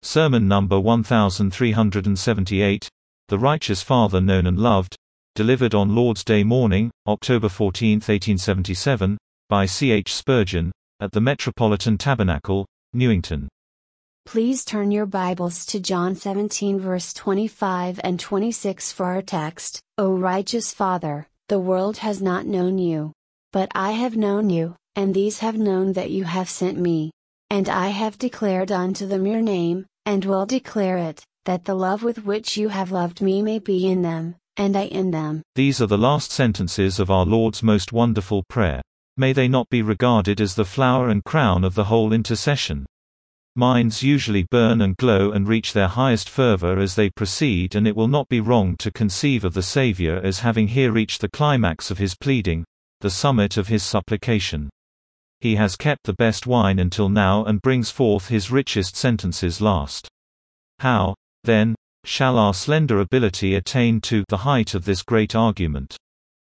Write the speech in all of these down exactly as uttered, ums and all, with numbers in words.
Sermon number one thousand three hundred seventy-eight, The Righteous Father Known and Loved, delivered on Lord's Day morning, October fourteenth, eighteen seventy-seven, by C H Spurgeon, at the Metropolitan Tabernacle, Newington. Please turn your Bibles to John seventeen verse twenty-five and twenty-six for our text. O righteous Father, the world has not known you. But I have known you, and these have known that you have sent me. And I have declared unto them your name, and will declare it, that the love with which you have loved me may be in them, and I in them. These are the last sentences of our Lord's most wonderful prayer. May they not be regarded as the flower and crown of the whole intercession. Minds usually burn and glow and reach their highest fervor as they proceed, and it will not be wrong to conceive of the Savior as having here reached the climax of his pleading, the summit of his supplication. He has kept the best wine until now and brings forth his richest sentences last. How, then, shall our slender ability attain to the height of this great argument?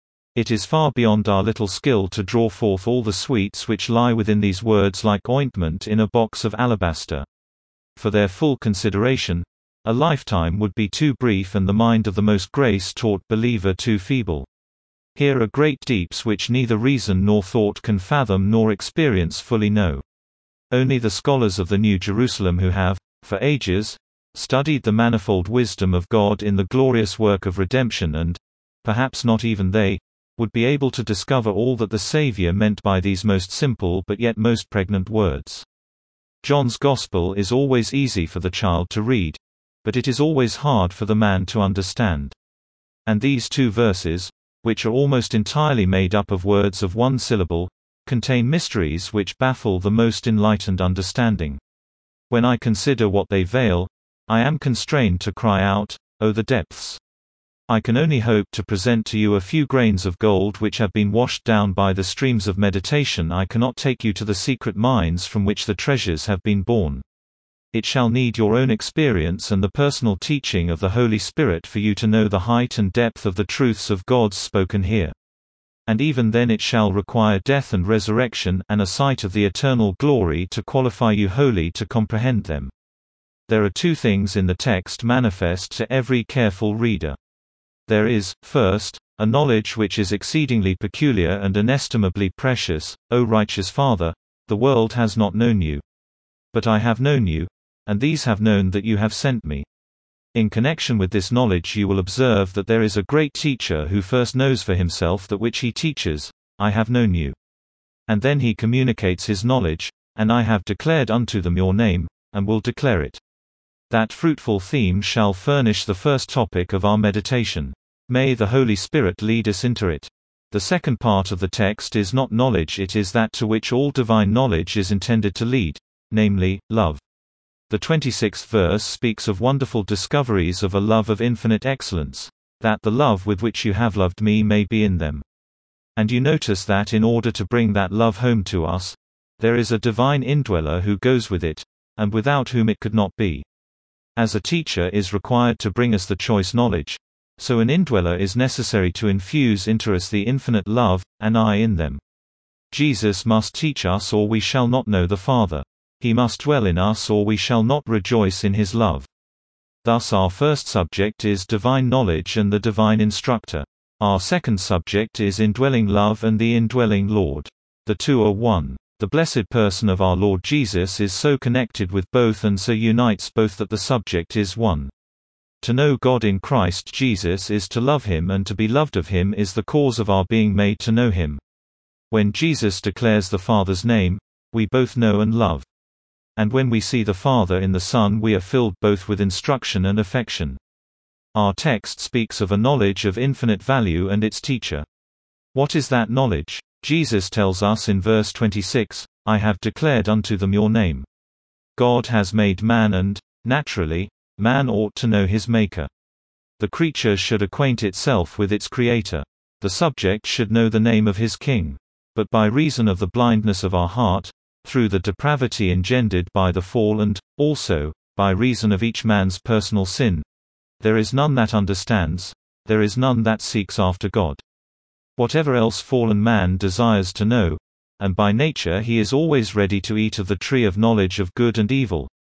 It is far beyond our little skill to draw forth all the sweets which lie within these words like ointment in a box of alabaster. For their full consideration, a lifetime would be too brief and the mind of the most grace-taught believer too feeble. Here are great deeps which neither reason nor thought can fathom nor experience fully know. Only the scholars of the New Jerusalem who have, for ages, studied the manifold wisdom of God in the glorious work of redemption and, perhaps not even they, would be able to discover all that the Savior meant by these most simple but yet most pregnant words. John's Gospel is always easy for the child to read, but it is always hard for the man to understand. And these two verses, which are almost entirely made up of words of one syllable, contain mysteries which baffle the most enlightened understanding. When I consider what they veil, I am constrained to cry out, "Oh, the depths!" I can only hope to present to you a few grains of gold which have been washed down by the streams of meditation. I cannot take you to the secret mines from which the treasures have been born. It shall need your own experience and the personal teaching of the Holy Spirit for you to know the height and depth of the truths of God spoken here. And even then it shall require death and resurrection and a sight of the eternal glory to qualify you wholly to comprehend them. There are two things in the text manifest to every careful reader. There is, first, a knowledge which is exceedingly peculiar and inestimably precious. O righteous Father, the world has not known you. But I have known you, and these have known that you have sent me. In connection with this knowledge you will observe that there is a great teacher who first knows for himself that which he teaches, I have known you. And then he communicates his knowledge, and I have declared unto them your name, and will declare it. That fruitful theme shall furnish the first topic of our meditation. May the Holy Spirit lead us into it. The second part of the text is not knowledge, it is that to which all divine knowledge is intended to lead, namely, love. The twenty-sixth verse speaks of wonderful discoveries of a love of infinite excellence, that the love with which you have loved me may be in them. And you notice that in order to bring that love home to us, there is a divine indweller who goes with it, and without whom it could not be. As a teacher is required to bring us the choice knowledge, so an indweller is necessary to infuse into us the infinite love, and I in them. Jesus must teach us or we shall not know the Father. He must dwell in us or we shall not rejoice in his love. Thus our first subject is divine knowledge and the divine instructor. Our second subject is indwelling love and the indwelling Lord. The two are one. The blessed person of our Lord Jesus is so connected with both and so unites both that the subject is one. To know God in Christ Jesus is to love him, and to be loved of him is the cause of our being made to know him. When Jesus declares the Father's name, we both know and love. And when we see the Father in the Son we are filled both with instruction and affection. Our text speaks of a knowledge of infinite value and its teacher. What is that knowledge? Jesus tells us in verse twenty-six, I have declared unto them your name. God has made man and, naturally, man ought to know his Maker. The creature should acquaint itself with its Creator. The subject should know the name of his King. But by reason of the blindness of our heart, through the depravity engendered by the fall and, also, by reason of each man's personal sin, there is none that understands, there is none that seeks after God. Whatever else fallen man desires to know, and by nature he is always ready to eat of the tree of knowledge of good and evil.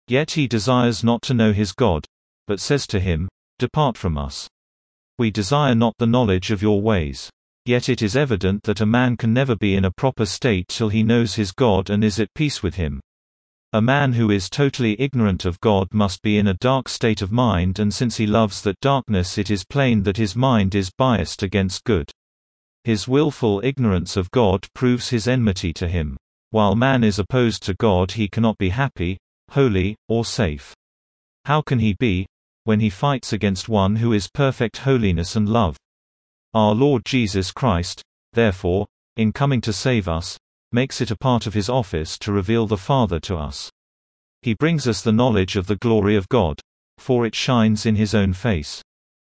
Yet he desires not to know his God, but says to him, Depart from us. We desire not the knowledge of your ways. Yet it is evident that a man can never be in a proper state till he knows his God and is at peace with him. A man who is totally ignorant of God must be in a dark state of mind, and since he loves that darkness, it is plain that his mind is biased against good. His willful ignorance of God proves his enmity to him. While man is opposed to God, he cannot be happy, holy, or safe. How can he be, when he fights against one who is perfect holiness and love? Our Lord Jesus Christ, therefore, in coming to save us, makes it a part of his office to reveal the Father to us. He brings us the knowledge of the glory of God, for it shines in his own face.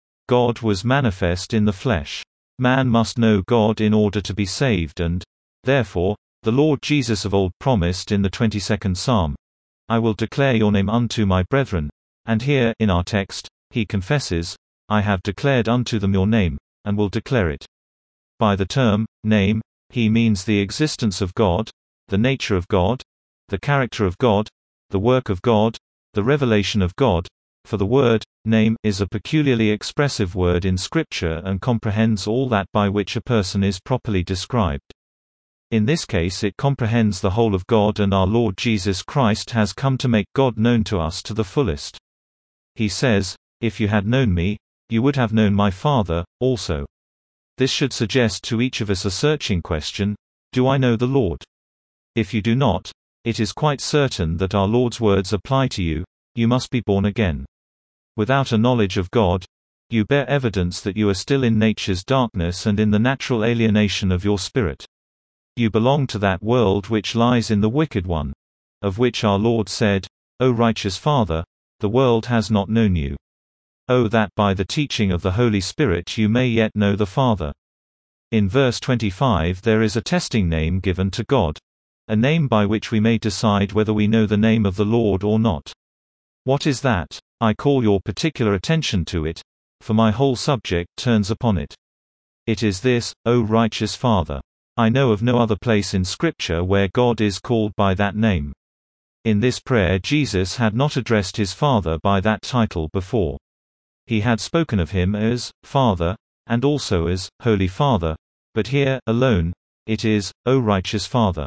God was manifest in the flesh. Man must know God in order to be saved, and, therefore, the Lord Jesus of old promised in the twenty-second Psalm, I will declare your name unto my brethren, and here, in our text, he confesses, I have declared unto them your name, and will declare it. By the term, name, he means the existence of God, the nature of God, the character of God, the work of God, the revelation of God, for the word, name, is a peculiarly expressive word in Scripture and comprehends all that by which a person is properly described. In this case it comprehends the whole of God, and our Lord Jesus Christ has come to make God known to us to the fullest. He says, If you had known me, you would have known my Father, also. This should suggest to each of us a searching question, do I know the Lord? If you do not, it is quite certain that our Lord's words apply to you, you must be born again. Without a knowledge of God, you bear evidence that you are still in nature's darkness and in the natural alienation of your spirit. You belong to that world which lies in the wicked one, of which our Lord said, O righteous Father, the world has not known you. Oh, that by the teaching of the Holy Spirit you may yet know the Father. In verse twenty-five there is a testing name given to God, a name by which we may decide whether we know the name of the Lord or not. What is that? I call your particular attention to it, for my whole subject turns upon it. It is this, O righteous Father. I know of no other place in Scripture where God is called by that name. In this prayer Jesus had not addressed his Father by that title before. He had spoken of him as Father, and also as Holy Father, but here, alone, it is, O righteous Father.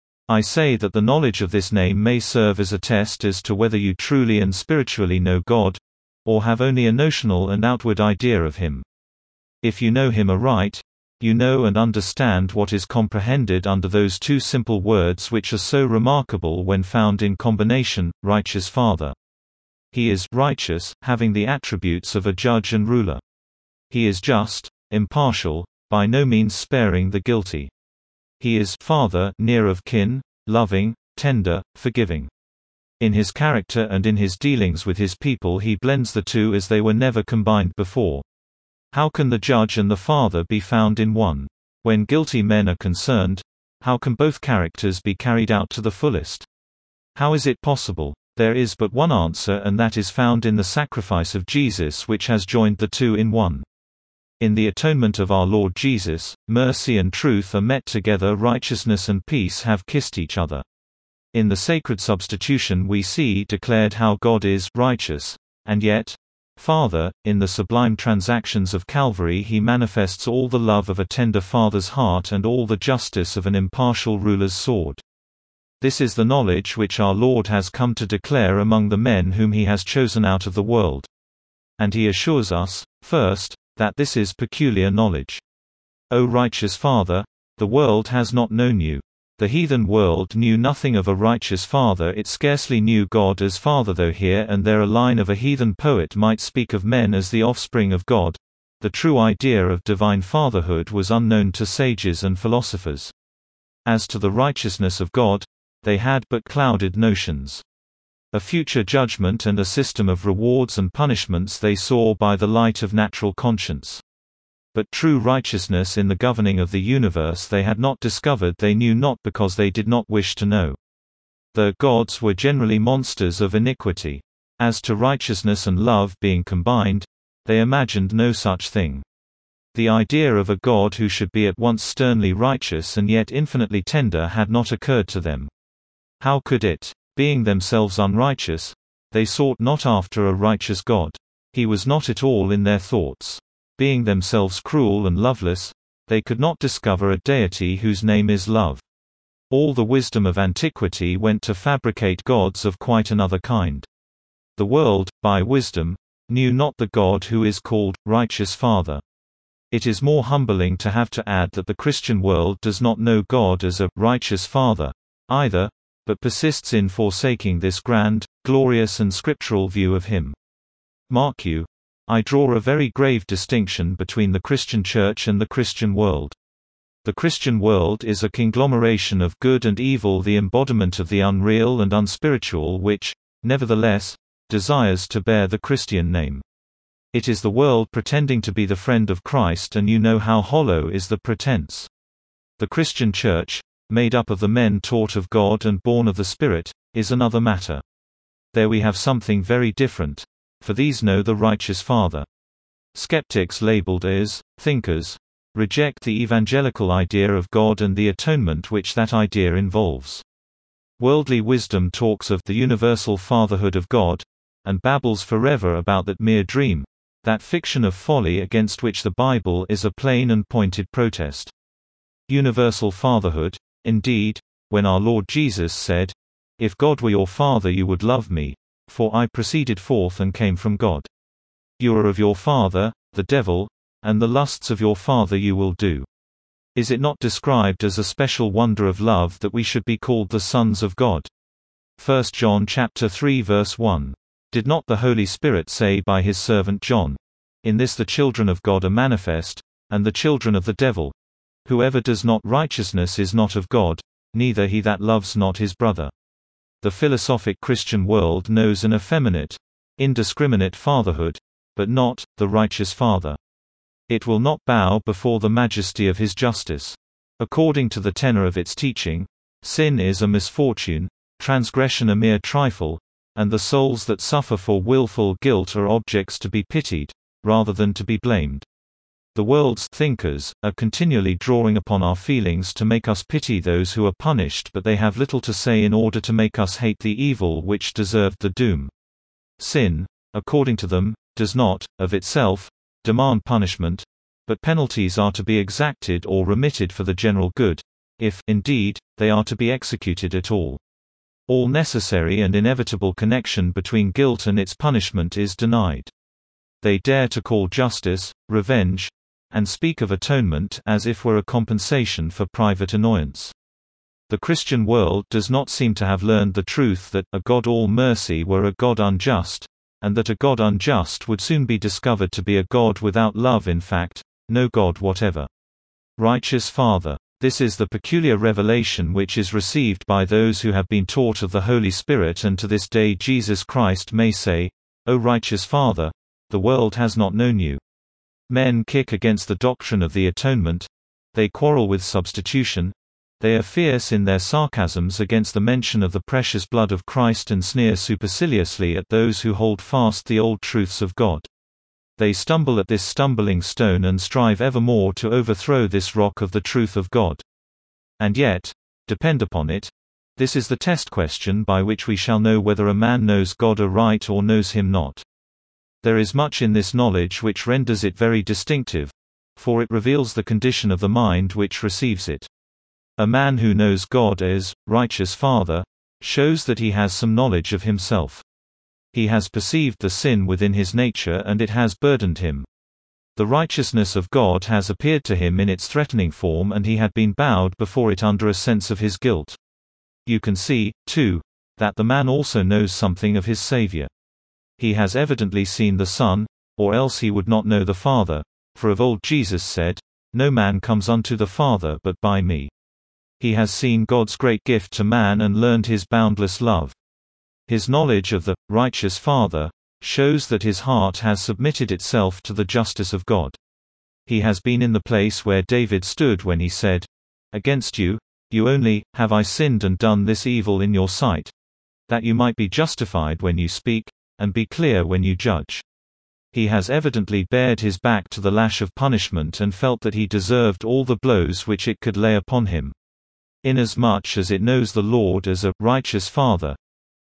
I say that the knowledge of this name may serve as a test as to whether you truly and spiritually know God, or have only a notional and outward idea of him. If you know him aright, you know and understand what is comprehended under those two simple words which are so remarkable when found in combination, righteous Father. He is righteous, having the attributes of a judge and ruler. He is just, impartial, by no means sparing the guilty. He is Father, near of kin, loving, tender, forgiving. In his character and in his dealings with his people he blends the two as they were never combined before. How can the judge and the Father be found in one? When guilty men are concerned, how can both characters be carried out to the fullest? How is it possible? There is but one answer, and that is found in the sacrifice of Jesus, which has joined the two in one. In the atonement of our Lord Jesus, mercy and truth are met together, righteousness and peace have kissed each other. In the sacred substitution we see declared how God is righteous, and yet, Father. In the sublime transactions of Calvary he manifests all the love of a tender father's heart and all the justice of an impartial ruler's sword. This is the knowledge which our Lord has come to declare among the men whom he has chosen out of the world. And he assures us, first, that this is peculiar knowledge. O righteous Father, the world has not known you. The heathen world knew nothing of a righteous Father, it scarcely knew God as Father, though here and there a line of a heathen poet might speak of men as the offspring of God. The true idea of divine fatherhood was unknown to sages and philosophers. As to the righteousness of God, they had but clouded notions. A future judgment and a system of rewards and punishments they saw by the light of natural conscience. But true righteousness in the governing of the universe they had not discovered, they knew not because they did not wish to know. The gods were generally monsters of iniquity. As to righteousness and love being combined, they imagined no such thing. The idea of a God who should be at once sternly righteous and yet infinitely tender had not occurred to them. How could it, being themselves unrighteous, They sought not after a righteous God. He was not at all in their thoughts. Being themselves cruel and loveless, they could not discover a deity whose name is love. All the wisdom of antiquity went to fabricate gods of quite another kind. The world, by wisdom, knew not the God who is called righteous Father. It is more humbling to have to add that the Christian world does not know God as a righteous Father either, but persists in forsaking this grand, glorious and scriptural view of him. Mark you, I draw a very grave distinction between the Christian church and the Christian world. The Christian world is a conglomeration of good and evil, the embodiment of the unreal and unspiritual which, nevertheless, desires to bear the Christian name. It is the world pretending to be the friend of Christ, and you know how hollow is the pretense. The Christian church, made up of the men taught of God and born of the Spirit, is another matter. There we have something very different, for these know the righteous Father. Skeptics labeled as thinkers reject the evangelical idea of God and the atonement which that idea involves. Worldly wisdom talks of the universal fatherhood of God, and babbles forever about that mere dream, that fiction of folly against which the Bible is a plain and pointed protest. Universal fatherhood, indeed, when our Lord Jesus said, "If God were your Father you would love me, for I proceeded forth and came from God. You are of your father, the devil, and the lusts of your father you will do." Is it not described as a special wonder of love that we should be called the sons of God? First John chapter three verse one. Did not the Holy Spirit say by his servant John, "In this the children of God are manifest, and the children of the devil. Whoever does not righteousness is not of God, neither he that loves not his brother." The philosophic Christian world knows an effeminate, indiscriminate fatherhood, but not the righteous Father. It will not bow before the majesty of his justice. According to the tenor of its teaching, sin is a misfortune, transgression a mere trifle, and the souls that suffer for willful guilt are objects to be pitied, rather than to be blamed. The world's thinkers are continually drawing upon our feelings to make us pity those who are punished, but they have little to say in order to make us hate the evil which deserved the doom. Sin, according to them, does not, of itself, demand punishment, but penalties are to be exacted or remitted for the general good, if, indeed, they are to be executed at all. All necessary and inevitable connection between guilt and its punishment is denied. They dare to call justice, revenge, and speak of atonement as if were a compensation for private annoyance. The Christian world does not seem to have learned the truth that a God all mercy were a God unjust, and that a God unjust would soon be discovered to be a God without love, in fact, no God whatever. Righteous Father. This is the peculiar revelation which is received by those who have been taught of the Holy Spirit, and to this day Jesus Christ may say, "O righteous Father, the world has not known you." Men kick against the doctrine of the atonement. They quarrel with substitution. They are fierce in their sarcasms against the mention of the precious blood of Christ, and sneer superciliously at those who hold fast the old truths of God. They stumble at this stumbling stone and strive evermore to overthrow this rock of the truth of God. And yet, depend upon it, this is the test question by which we shall know whether a man knows God aright or knows him not. There is much in this knowledge which renders it very distinctive, for it reveals the condition of the mind which receives it. A man who knows God as righteous Father shows that he has some knowledge of himself. He has perceived the sin within his nature, and it has burdened him. The righteousness of God has appeared to him in its threatening form, and he had been bowed before it under a sense of his guilt. You can see, too, that the man also knows something of his Savior. He has evidently seen the Son, or else he would not know the Father, for of old Jesus said, "No man comes unto the Father but by me." He has seen God's great gift to man and learned his boundless love. His knowledge of the righteous Father shows that his heart has submitted itself to the justice of God. He has been in the place where David stood when he said, "Against you, you only, have I sinned and done this evil in your sight, that you might be justified when you speak, and be clear when you judge." He has evidently bared his back to the lash of punishment and felt that he deserved all the blows which it could lay upon him. Inasmuch as it knows the Lord as a righteous Father,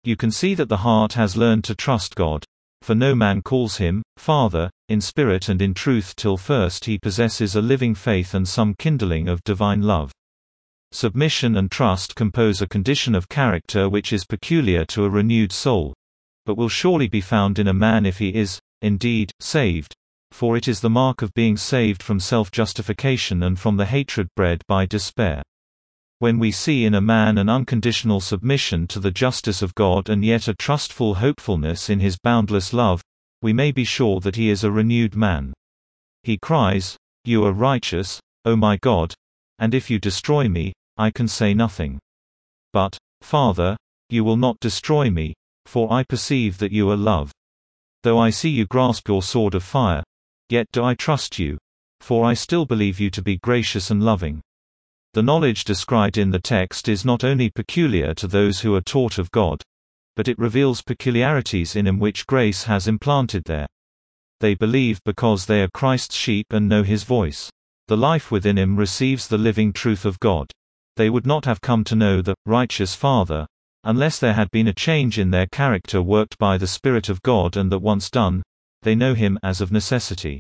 You can see that the heart has learned to trust God, for no man calls him Father, in spirit and in truth till first he possesses a living faith and some kindling of divine love. Submission and trust compose a condition of character which is peculiar to a renewed soul, but will surely be found in a man if he is, indeed, saved, for it is the mark of being saved from self-justification and from the hatred bred by despair. When we see in a man an unconditional submission to the justice of God and yet a trustful hopefulness in his boundless love, we may be sure that he is a renewed man. He cries, "You are righteous, O my God, and if you destroy me, I can say nothing. But, Father, you will not destroy me, for I perceive that you are love. Though I see you grasp your sword of fire, yet do I trust you, for I still believe you to be gracious and loving." The knowledge described in the text is not only peculiar to those who are taught of God, but it reveals peculiarities in him which grace has implanted there. They believe because they are Christ's sheep and know his voice. The life within him receives the living truth of God. They would not have come to know the righteous Father unless there had been a change in their character worked by the Spirit of God, and that once done, they know him as of necessity.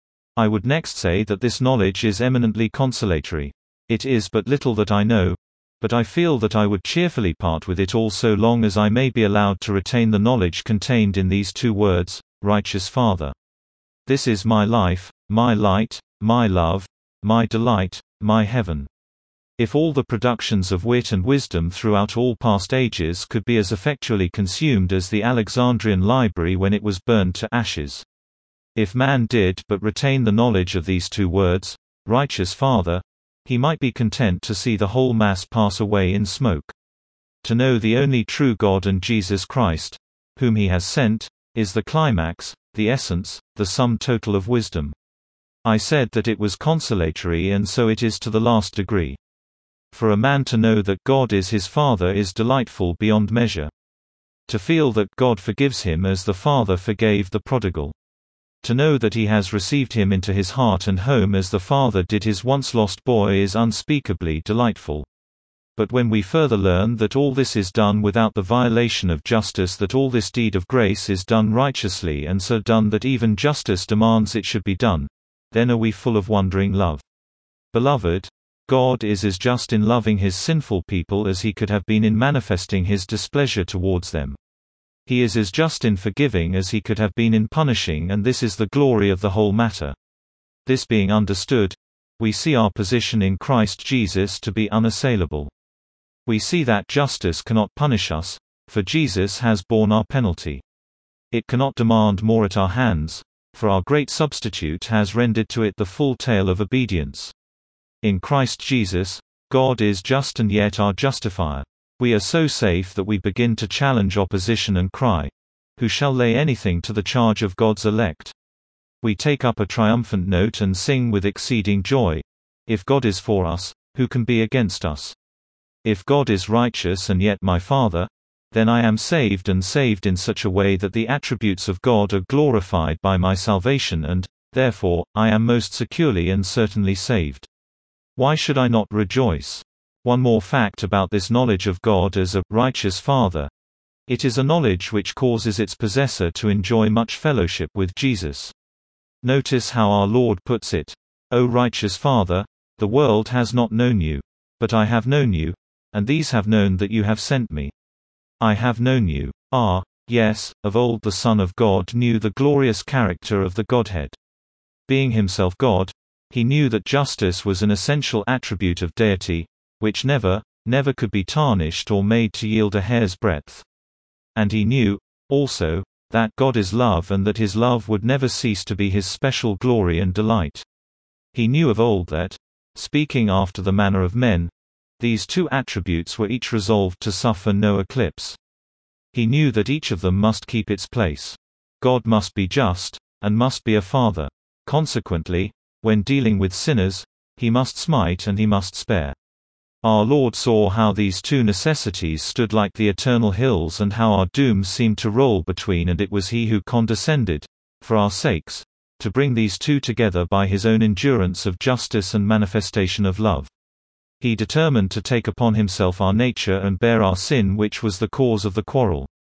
I would next say that this knowledge is eminently consolatory. It is but little that I know, but I feel that I would cheerfully part with it all so long as I may be allowed to retain the knowledge contained in these two words, righteous Father. This is my life, my light, my love, my delight, my heaven. If all the productions of wit and wisdom throughout all past ages could be as effectually consumed as the Alexandrian library when it was burned to ashes. If man did but retain the knowledge of these two words, righteous Father, he might be content to see the whole mass pass away in smoke. To know the only true God and Jesus Christ, whom he has sent, is the climax, the essence, the sum total of wisdom. I said that it was consolatory, and so it is to the last degree. For a man to know that God is his Father is delightful beyond measure. To feel that God forgives him as the Father forgave the prodigal. To know that he has received him into his heart and home as the Father did his once lost boy is unspeakably delightful. But when we further learn that all this is done without the violation of justice, that all this deed of grace is done righteously and so done that even justice demands it should be done, then are we full of wondering love. Beloved, God is as just in loving his sinful people as he could have been in manifesting his displeasure towards them. He is as just in forgiving as he could have been in punishing, and this is the glory of the whole matter. This being understood, we see our position in Christ Jesus to be unassailable. We see that justice cannot punish us, for Jesus has borne our penalty. It cannot demand more at our hands, for our great substitute has rendered to it the full tale of obedience. In Christ Jesus, God is just and yet our justifier. We are so safe that we begin to challenge opposition and cry, "Who shall lay anything to the charge of God's elect?" We take up a triumphant note and sing with exceeding joy, "If God is for us, who can be against us? If God is righteous and yet my Father, then I am saved, and saved in such a way that the attributes of God are glorified by my salvation, and, therefore, I am most securely and certainly saved. Why should I not rejoice?" One more fact about this knowledge of God as a righteous Father. It is a knowledge which causes its possessor to enjoy much fellowship with Jesus. Notice how our Lord puts it, "O righteous Father, the world has not known you, but I have known you, and these have known that you have sent me. I have known you." Ah, yes, of old the Son of God knew the glorious character of the Godhead. Being himself God, he knew that justice was an essential attribute of deity, which never, never could be tarnished or made to yield a hair's breadth. And he knew, also, that God is love, and that his love would never cease to be his special glory and delight. He knew of old that, speaking after the manner of men, these two attributes were each resolved to suffer no eclipse. He knew that each of them must keep its place. God must be just, and must be a Father. Consequently, when dealing with sinners, he must smite and he must spare. Our Lord saw how these two necessities stood like the eternal hills, and how our doom seemed to roll between, and it was he who condescended, for our sakes, to bring these two together by his own endurance of justice and manifestation of love. He determined to take upon himself our nature and bear our sin, which was the cause of the quarrel.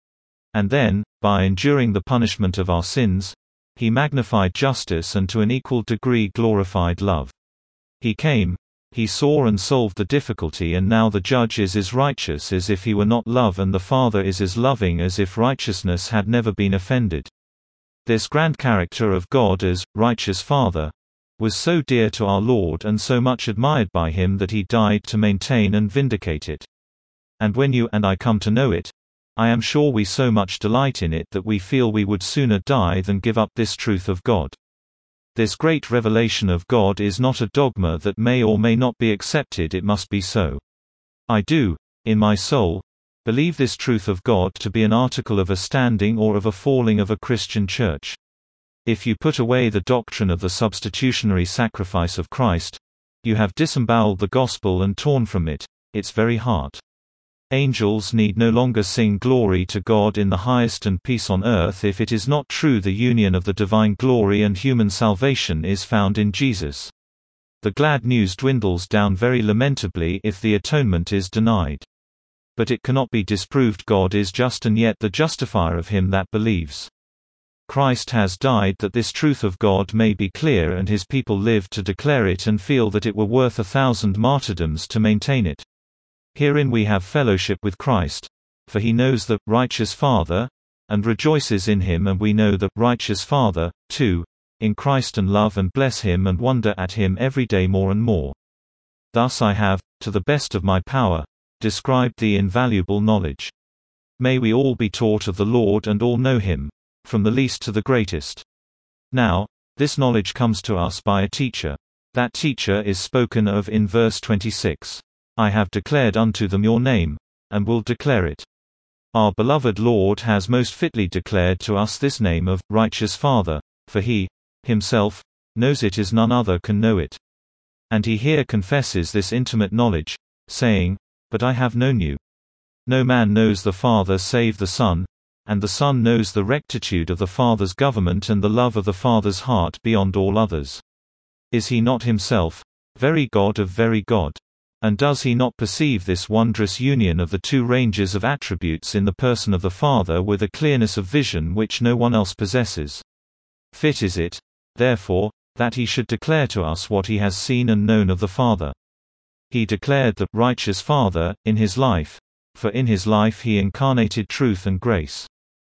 And then, by enduring the punishment of our sins, he magnified justice and to an equal degree glorified love. He came, he saw and solved the difficulty, and now the judge is as righteous as if he were not love, and the Father is as loving as if righteousness had never been offended. This grand character of God as righteous Father was so dear to our Lord and so much admired by him that he died to maintain and vindicate it. And when you and I come to know it, I am sure we so much delight in it that we feel we would sooner die than give up this truth of God. This great revelation of God is not a dogma that may or may not be accepted, it must be so. I do, in my soul, believe this truth of God to be an article of a standing or of a falling of a Christian church. If you put away the doctrine of the substitutionary sacrifice of Christ, you have disemboweled the gospel and torn from it its very heart. Angels need no longer sing glory to God in the highest and peace on earth if it is not true the union of the divine glory and human salvation is found in Jesus. The glad news dwindles down very lamentably if the atonement is denied. But it cannot be disproved God is just and yet the justifier of him that believes. Christ has died that this truth of God may be clear, and his people live to declare it and feel that it were worth a thousand martyrdoms to maintain it. Herein we have fellowship with Christ, for he knows the righteous Father, and rejoices in him, and we know the righteous Father, too, in Christ, and love and bless him and wonder at him every day more and more. Thus I have, to the best of my power, described the invaluable knowledge. May we all be taught of the Lord and all know him, from the least to the greatest. Now, this knowledge comes to us by a teacher. That teacher is spoken of in verse twenty-six. I have declared unto them your name, and will declare it. Our beloved Lord has most fitly declared to us this name of righteous Father, for he, himself, knows it as none other can know it. And he here confesses this intimate knowledge, saying, But I have known you. No man knows the Father save the Son, and the Son knows the rectitude of the Father's government and the love of the Father's heart beyond all others. Is he not himself very God of very God? And does he not perceive this wondrous union of the two ranges of attributes in the person of the Father with a clearness of vision which no one else possesses? Fit is it, therefore, that he should declare to us what he has seen and known of the Father. He declared the righteous Father in his life, for in his life he incarnated truth and grace.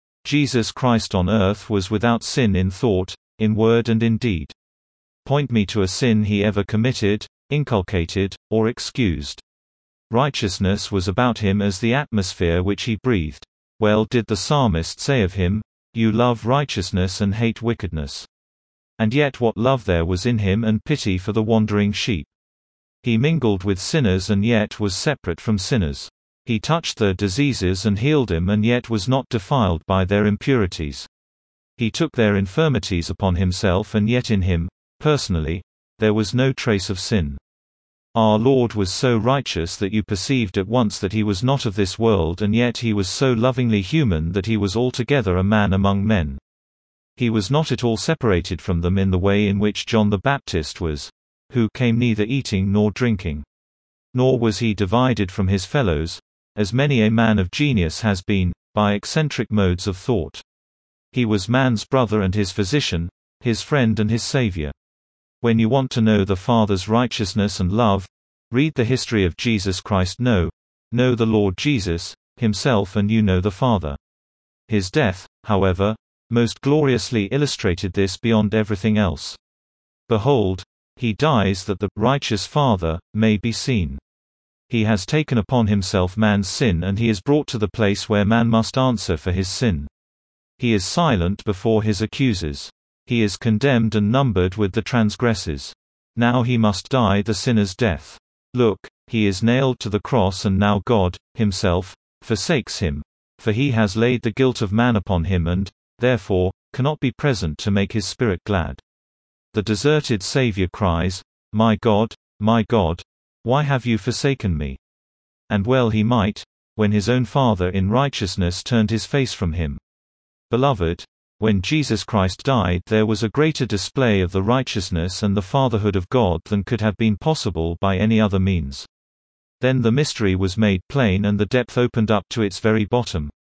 Jesus Christ on earth was without sin in thought, in word and in deed. Point me to a sin he ever committed, inculcated, or excused. Righteousness was about him as the atmosphere which he breathed. Well did the psalmist say of him, You love righteousness and hate wickedness. And yet what love there was in him, and pity for the wandering sheep. He mingled with sinners and yet was separate from sinners. He touched their diseases and healed them and yet was not defiled by their impurities. He took their infirmities upon himself and yet in him, personally, there was no trace of sin. Our Lord was so righteous that you perceived at once that he was not of this world, and yet he was so lovingly human that he was altogether a man among men. He was not at all separated from them in the way in which John the Baptist was, who came neither eating nor drinking. Nor was he divided from his fellows, as many a man of genius has been, by eccentric modes of thought. He was man's brother and his physician, his friend and his Savior. When you want to know the Father's righteousness and love, read the history of Jesus Christ. Know, know the Lord Jesus, himself, and you know the Father. His death, however, most gloriously illustrated this beyond everything else. Behold, he dies that the righteous Father may be seen. He has taken upon himself man's sin, and he is brought to the place where man must answer for his sin. He is silent before his accusers. He is condemned and numbered with the transgressors. Now he must die the sinner's death. Look, he is nailed to the cross, and now God, himself, forsakes him. For he has laid the guilt of man upon him and, therefore, cannot be present to make his spirit glad. The deserted Savior cries, My God, my God, why have you forsaken me? And well he might, when his own Father in righteousness turned his face from him. Beloved, when Jesus Christ died, there was a greater display of the righteousness and the fatherhood of God than could have been possible by any other means. Then the mystery was made plain and the depth opened up to its very bottom.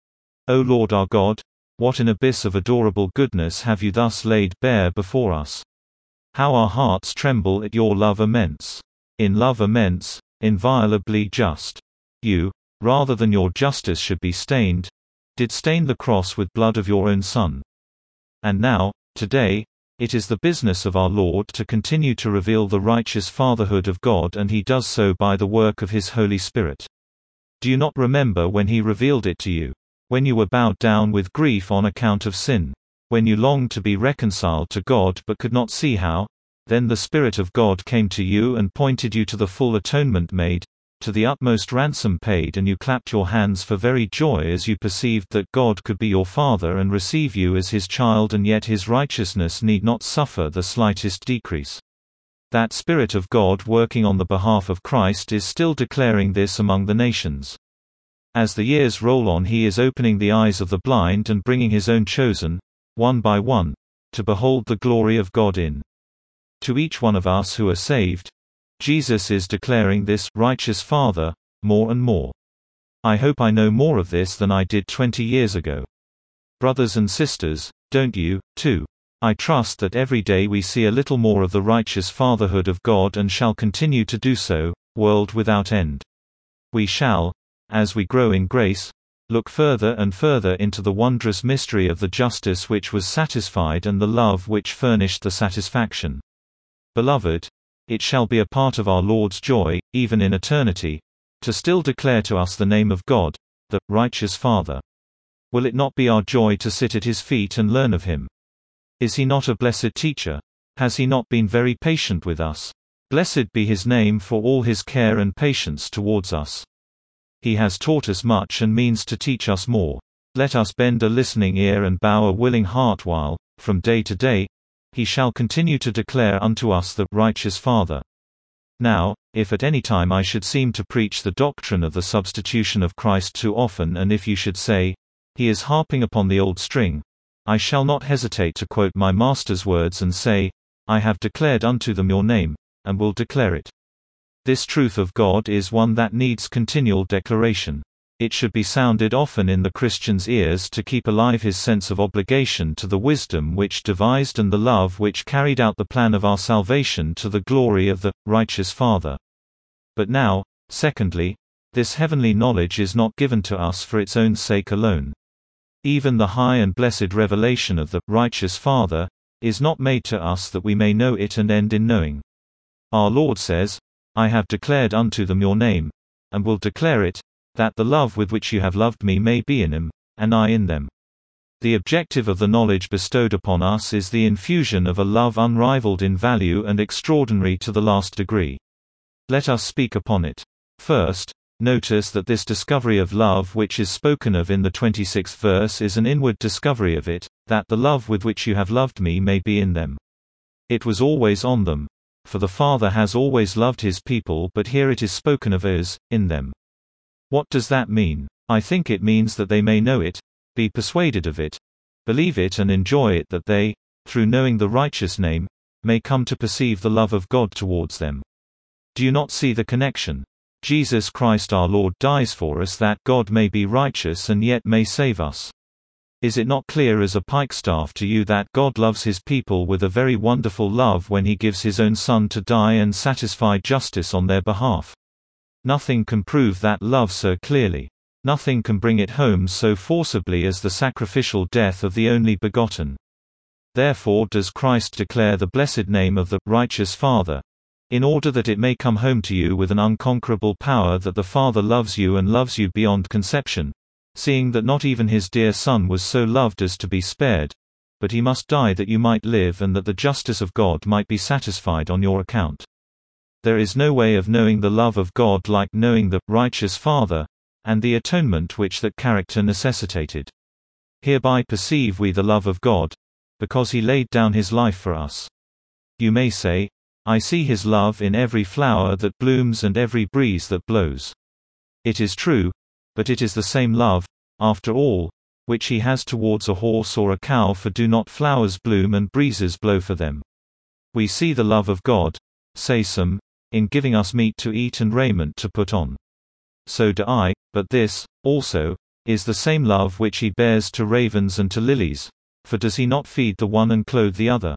O Lord our God, what an abyss of adorable goodness have you thus laid bare before us. How our hearts tremble at your love immense. In love immense, inviolably just. You, rather than your justice should be stained, did stain the cross with blood of your own Son. And now, today, it is the business of our Lord to continue to reveal the righteous fatherhood of God, and he does so by the work of his Holy Spirit. Do you not remember when he revealed it to you? When you were bowed down with grief on account of sin? When you longed to be reconciled to God but could not see how? Then the Spirit of God came to you and pointed you to the full atonement made, to the utmost ransom paid, and you clapped your hands for very joy as you perceived that God could be your Father and receive you as his child, and yet his righteousness need not suffer the slightest decrease. That Spirit of God working on the behalf of Christ is still declaring this among the nations. As the years roll on, he is opening the eyes of the blind and bringing his own chosen, one by one, to behold the glory of God in. To each one of us who are saved, Jesus is declaring this righteous Father more and more. I hope I know more of this than I did twenty years ago. Brothers and sisters, don't you, too? I trust that every day we see a little more of the righteous fatherhood of God, and shall continue to do so, world without end. We shall, as we grow in grace, look further and further into the wondrous mystery of the justice which was satisfied and the love which furnished the satisfaction. Beloved, it shall be a part of our Lord's joy, even in eternity, to still declare to us the name of God, the righteous Father. Will it not be our joy to sit at his feet and learn of him? Is he not a blessed teacher? Has he not been very patient with us? Blessed be his name for all his care and patience towards us. He has taught us much and means to teach us more. Let us bend a listening ear and bow a willing heart while, from day to day, he shall continue to declare unto us the righteous Father. Now, if at any time I should seem to preach the doctrine of the substitution of Christ too often, and if you should say, he is harping upon the old string, I shall not hesitate to quote my Master's words and say, I have declared unto them your name, and will declare it. This truth of God is one that needs continual declaration. It should be sounded often in the Christian's ears to keep alive his sense of obligation to the wisdom which devised and the love which carried out the plan of our salvation to the glory of the righteous Father. But now, secondly, this heavenly knowledge is not given to us for its own sake alone. Even the high and blessed revelation of the righteous Father is not made to us that we may know it and end in knowing. Our Lord says, I have declared unto them your name, and will declare it, that the love with which you have loved me may be in them, and I in them. The objective of the knowledge bestowed upon us is the infusion of a love unrivaled in value and extraordinary to the last degree. Let us speak upon it. First, notice that this discovery of love which is spoken of in the twenty-sixth verse is an inward discovery of it, that the love with which you have loved me may be in them. It was always on them, for the Father has always loved his people, but here it is spoken of as, in them. What does that mean? I think it means that they may know it, be persuaded of it, believe it and enjoy it, that they, through knowing the righteous name, may come to perceive the love of God towards them. Do you not see the connection? Jesus Christ our Lord dies for us that God may be righteous and yet may save us. Is it not clear as a pikestaff to you that God loves his people with a very wonderful love when he gives his own Son to die and satisfy justice on their behalf? Nothing can prove that love so clearly. Nothing can bring it home so forcibly as the sacrificial death of the only begotten. Therefore does Christ declare the blessed name of the righteous Father, in order that it may come home to you with an unconquerable power that the Father loves you and loves you beyond conception, seeing that not even his dear Son was so loved as to be spared, but he must die that you might live and that the justice of God might be satisfied on your account. There is no way of knowing the love of God like knowing the righteous Father, and the atonement which that character necessitated. Hereby perceive we the love of God, because he laid down his life for us. You may say, I see his love in every flower that blooms and every breeze that blows. It is true, but it is the same love, after all, which he has towards a horse or a cow, for do not flowers bloom and breezes blow for them? We see the love of God, say some, in giving us meat to eat and raiment to put on. So do I, but this, also, is the same love which he bears to ravens and to lilies, for does he not feed the one and clothe the other?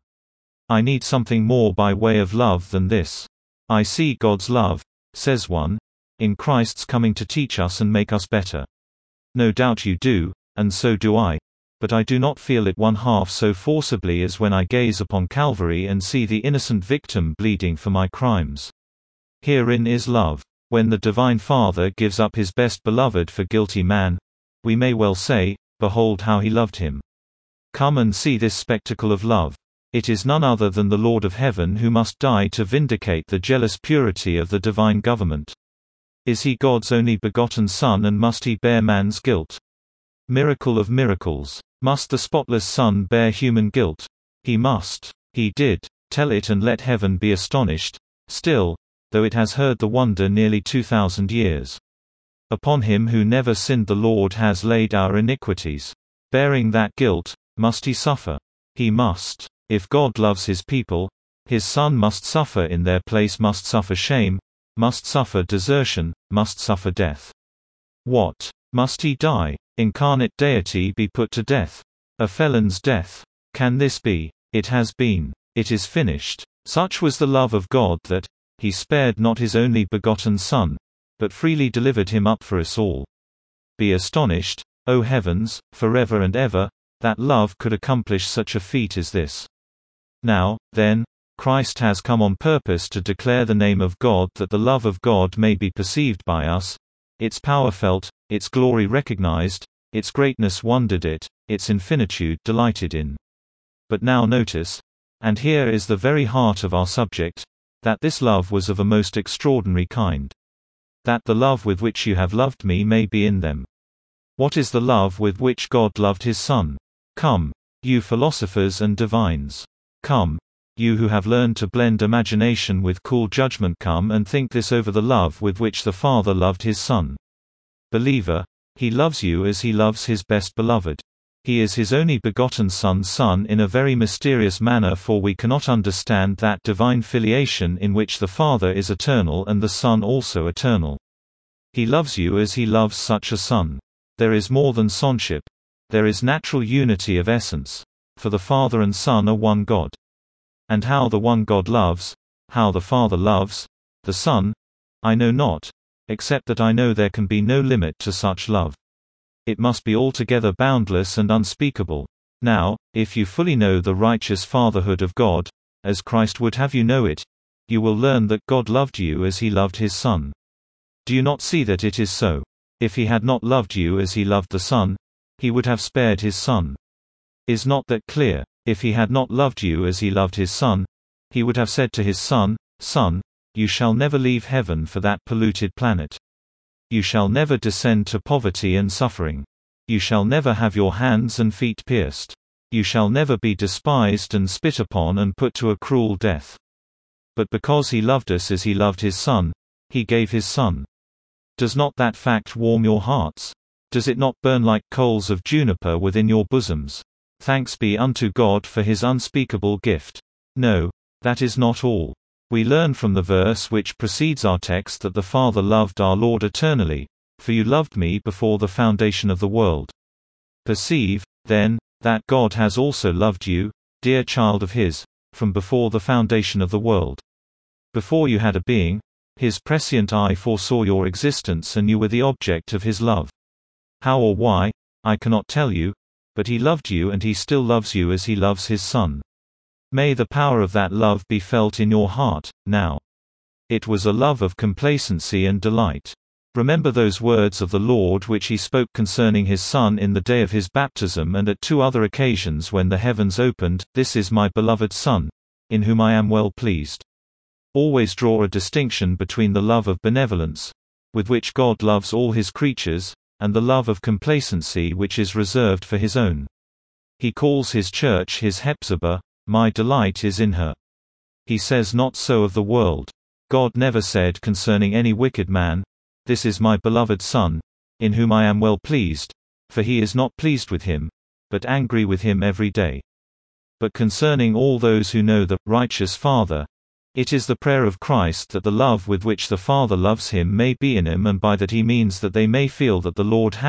I need something more by way of love than this. I see God's love, says one, in Christ's coming to teach us and make us better. No doubt you do, and so do I, but I do not feel it one half so forcibly as when I gaze upon Calvary and see the innocent victim bleeding for my crimes. Herein is love. When the Divine Father gives up his best beloved for guilty man, we may well say, behold how he loved him. Come and see this spectacle of love. It is none other than the Lord of heaven who must die to vindicate the jealous purity of the divine government. Is he God's only begotten Son, and must he bear man's guilt? Miracle of miracles. Must the spotless Son bear human guilt? He must. He did. Tell it and let heaven be astonished, still, though it has heard the wonder nearly two thousand years. Upon him who never sinned the Lord has laid our iniquities. Bearing that guilt, must he suffer? He must. If God loves his people, his Son must suffer in their place, must suffer shame, must suffer desertion, must suffer death. What? Must he die? Incarnate deity be put to death? A felon's death? Can this be? It has been. It is finished. Such was the love of God that he spared not his only begotten Son, but freely delivered him up for us all. Be astonished, O heavens, forever and ever, that love could accomplish such a feat as this. Now, then, Christ has come on purpose to declare the name of God, that the love of God may be perceived by us, its power felt, its glory recognized, its greatness wondered at, its infinitude delighted in. But now notice, and here is the very heart of our subject, that this love was of a most extraordinary kind. That the love with which you have loved me may be in them. What is the love with which God loved his Son? Come, you philosophers and divines. Come, you who have learned to blend imagination with cool judgment, come and think this over: the love with which the Father loved his Son. Believer, he loves you as he loves his best beloved. He is his only begotten Son's Son in a very mysterious manner, for we cannot understand that divine filiation in which the Father is eternal and the Son also eternal. He loves you as he loves such a Son. There is more than sonship. There is natural unity of essence. For the Father and Son are one God. And how the one God loves, how the Father loves the Son, I know not, except that I know there can be no limit to such love. It must be altogether boundless and unspeakable. Now, if you fully know the righteous fatherhood of God, as Christ would have you know it, you will learn that God loved you as he loved his Son. Do you not see that it is so? If he had not loved you as he loved the Son, he would have spared his Son. Is not that clear? If he had not loved you as he loved his Son, he would have said to his Son, Son, you shall never leave heaven for that polluted planet. You shall never descend to poverty and suffering. You shall never have your hands and feet pierced. You shall never be despised and spit upon and put to a cruel death. But because he loved us as he loved his Son, he gave his Son. Does not that fact warm your hearts? Does it not burn like coals of juniper within your bosoms? Thanks be unto God for his unspeakable gift. No, that is not all. We learn from the verse which precedes our text that the Father loved our Lord eternally, for you loved me before the foundation of the world. Perceive, then, that God has also loved you, dear child of his, from before the foundation of the world. Before you had a being, his prescient eye foresaw your existence, and you were the object of his love. How or why, I cannot tell you, but he loved you, and he still loves you as he loves his Son. May the power of that love be felt in your heart, now. It was a love of complacency and delight. Remember those words of the Lord which he spoke concerning his Son in the day of his baptism and at two other occasions when the heavens opened, This is my beloved Son, in whom I am well pleased. Always draw a distinction between the love of benevolence, with which God loves all his creatures, and the love of complacency which is reserved for his own. He calls his church his Hepzibah, my delight is in her. He says not so of the world. God never said concerning any wicked man, This is my beloved Son, in whom I am well pleased, for he is not pleased with him, but angry with him every day. But concerning all those who know the righteous Father, it is the prayer of Christ that the love with which the Father loves him may be in him, and by that he means that they may feel that the Lord has,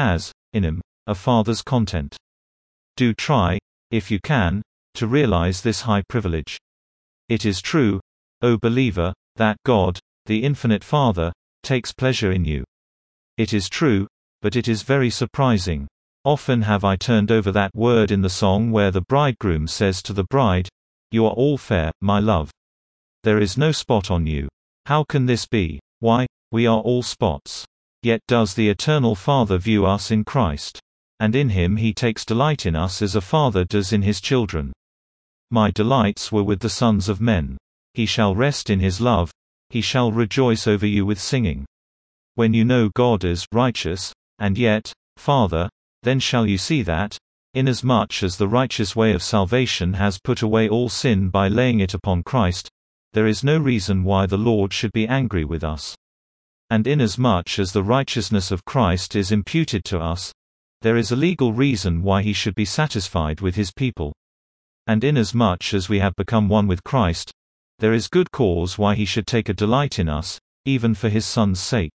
in him, a Father's content. Do try, if you can, to realize this high privilege. It is true, O believer, that God, the infinite Father, takes pleasure in you. It is true, but it is very surprising. Often have I turned over that word in the song where the bridegroom says to the bride, "You are all fair, my love. There is no spot on you." How can this be? Why, we are all spots. Yet does the eternal Father view us in Christ. And in him he takes delight in us as a father does in his children. My delights were with the sons of men. He shall rest in his love, he shall rejoice over you with singing. When you know God is righteous, and yet, Father, then shall you see that, inasmuch as the righteous way of salvation has put away all sin by laying it upon Christ, there is no reason why the Lord should be angry with us. And inasmuch as the righteousness of Christ is imputed to us, there is a legal reason why he should be satisfied with his people. And inasmuch as we have become one with Christ, there is good cause why he should take a delight in us, even for his Son's sake.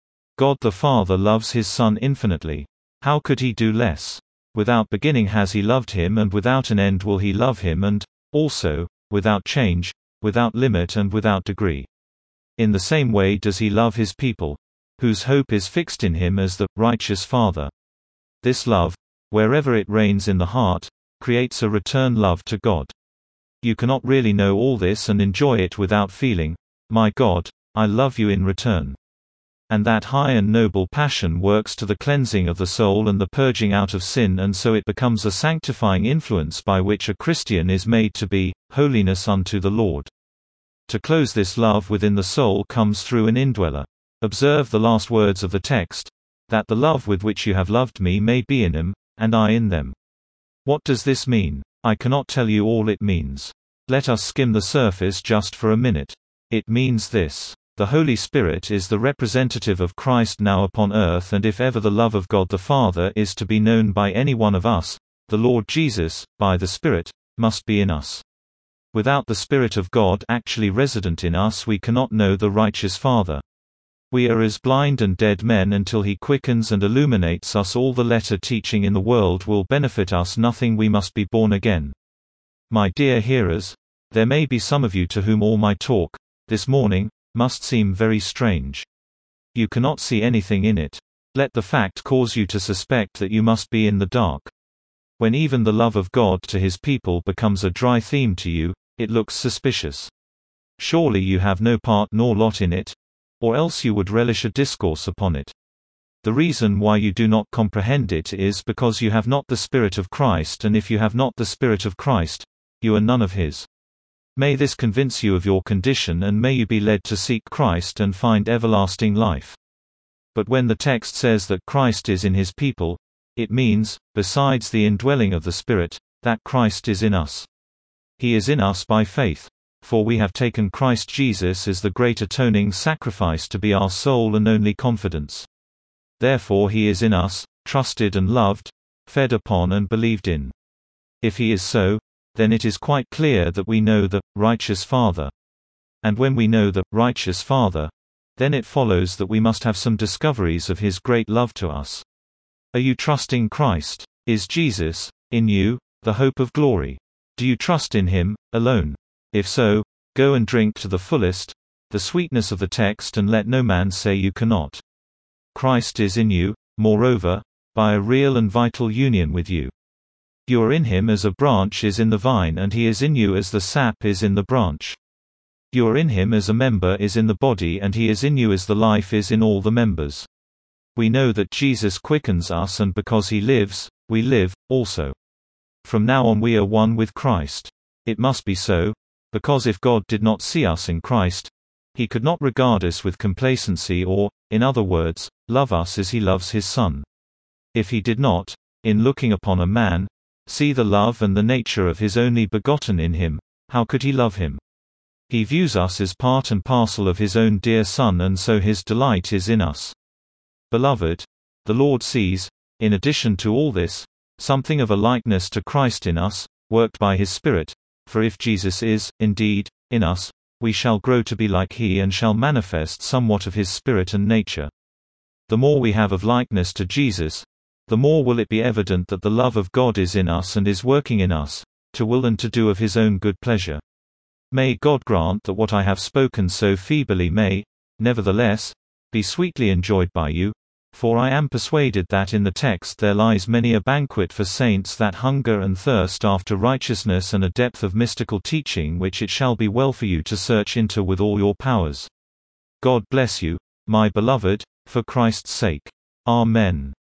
God the Father loves his Son infinitely. How could he do less? Without beginning has he loved him, and without an end will he love him, and, also, without change, without limit and without degree. In the same way does he love his people, whose hope is fixed in him as the righteous Father. This love, wherever it reigns in the heart, creates a return love to God. You cannot really know all this and enjoy it without feeling, "My God, I love you in return." And that high and noble passion works to the cleansing of the soul and the purging out of sin, and so it becomes a sanctifying influence by which a Christian is made to be holiness unto the Lord. To close this love within the soul comes through an indweller. Observe the last words of the text, that the love with which you have loved me may be in him, and I in them. What does this mean? I cannot tell you all it means. Let us skim the surface just for a minute. It means this. The Holy Spirit is the representative of Christ now upon earth, and if ever the love of God the Father is to be known by any one of us, the Lord Jesus, by the Spirit, must be in us. Without the Spirit of God actually resident in us, we cannot know the righteous Father. We are as blind and dead men until he quickens and illuminates us. All the letter teaching in the world will benefit us nothing. We must be born again. My dear hearers, there may be some of you to whom all my talk, this morning, must seem very strange. You cannot see anything in it. Let the fact cause you to suspect that you must be in the dark. When even the love of God to his people becomes a dry theme to you, it looks suspicious. Surely you have no part nor lot in it, or else you would relish a discourse upon it. The reason why you do not comprehend it is because you have not the Spirit of Christ, and if you have not the Spirit of Christ, you are none of his. May this convince you of your condition, and may you be led to seek Christ and find everlasting life. But when the text says that Christ is in his people, it means, besides the indwelling of the Spirit, that Christ is in us. He is in us by faith, for we have taken Christ Jesus as the great atoning sacrifice to be our sole and only confidence. Therefore he is in us, trusted and loved, fed upon and believed in. If he is so, then it is quite clear that we know the righteous Father. And when we know the righteous Father, then it follows that we must have some discoveries of his great love to us. Are you trusting Christ? Is Jesus in you, the hope of glory? Do you trust in him alone? If so, go and drink to the fullest the sweetness of the text, and let no man say you cannot. Christ is in you, moreover, by a real and vital union with you. You are in him as a branch is in the vine, and he is in you as the sap is in the branch. You are in him as a member is in the body, and he is in you as the life is in all the members. We know that Jesus quickens us, and because he lives, we live, also. From now on we are one with Christ. It must be so, because if God did not see us in Christ, he could not regard us with complacency or, in other words, love us as he loves his Son. If he did not, in looking upon a man, see the love and the nature of his only begotten in him, how could he love him? He views us as part and parcel of his own dear Son, and so his delight is in us. Beloved, the Lord sees, in addition to all this, something of a likeness to Christ in us, worked by his Spirit, for if Jesus is, indeed, in us, we shall grow to be like he and shall manifest somewhat of his spirit and nature. The more we have of likeness to Jesus, the more will it be evident that the love of God is in us and is working in us, to will and to do of his own good pleasure. May God grant that what I have spoken so feebly may, nevertheless, be sweetly enjoyed by you, for I am persuaded that in the text there lies many a banquet for saints that hunger and thirst after righteousness and a depth of mystical teaching which it shall be well for you to search into with all your powers. God bless you, my beloved, for Christ's sake. Amen.